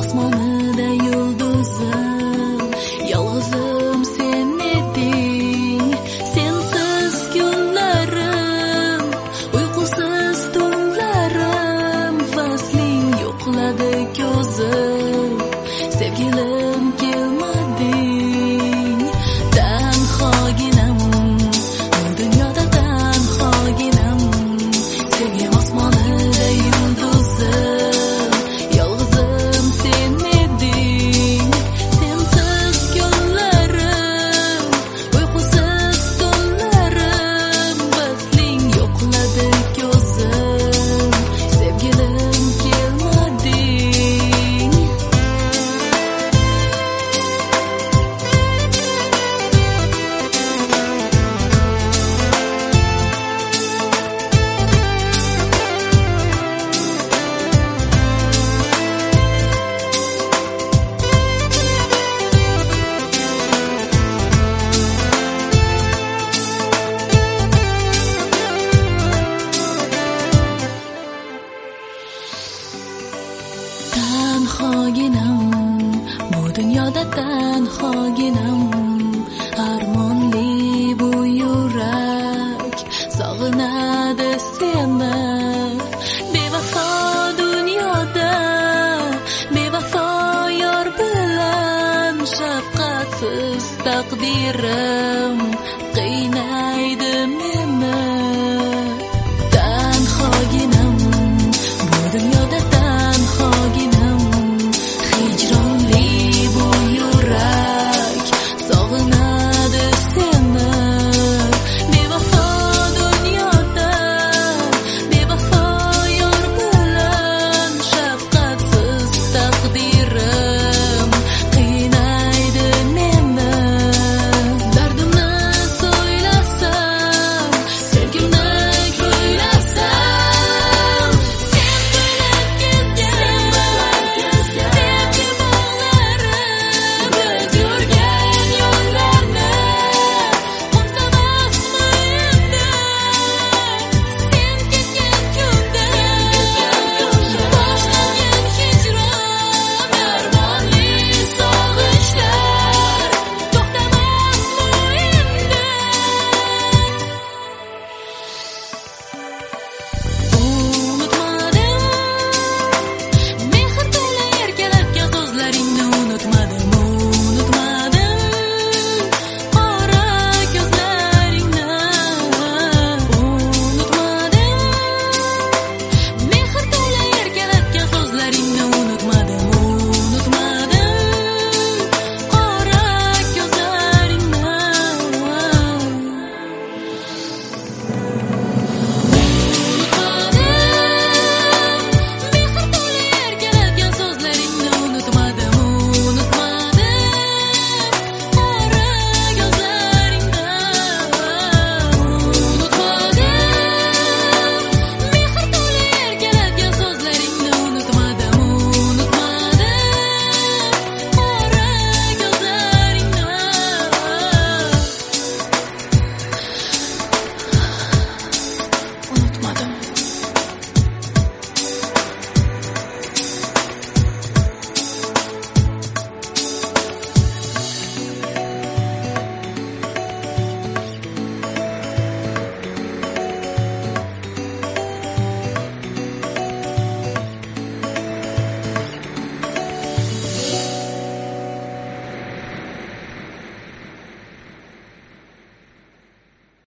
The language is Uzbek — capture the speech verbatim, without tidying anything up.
osmonida yulduzim, yolg'izim sen eding. Sensiz kunlarim, uyqusiz tunlarim, fasling yo'qladi ko'zim, sevgilim kelmading. Tanhoginam, bu dunyoda tanhoginam, sevgim osmonida yulduzim, yolg'izim sen eding. Sensiz kunlarim, uyqusiz tunlarim, fasling yo'qladi ko'zim, sevgilim kelmading. Tanhoginam, bu dunyoda tanhoginam, armonli bu yurak sog'inadi seni. Bevafo dunyoda, bevafo yor bilan, shafqatsiz taqdirim qiynaydi meni.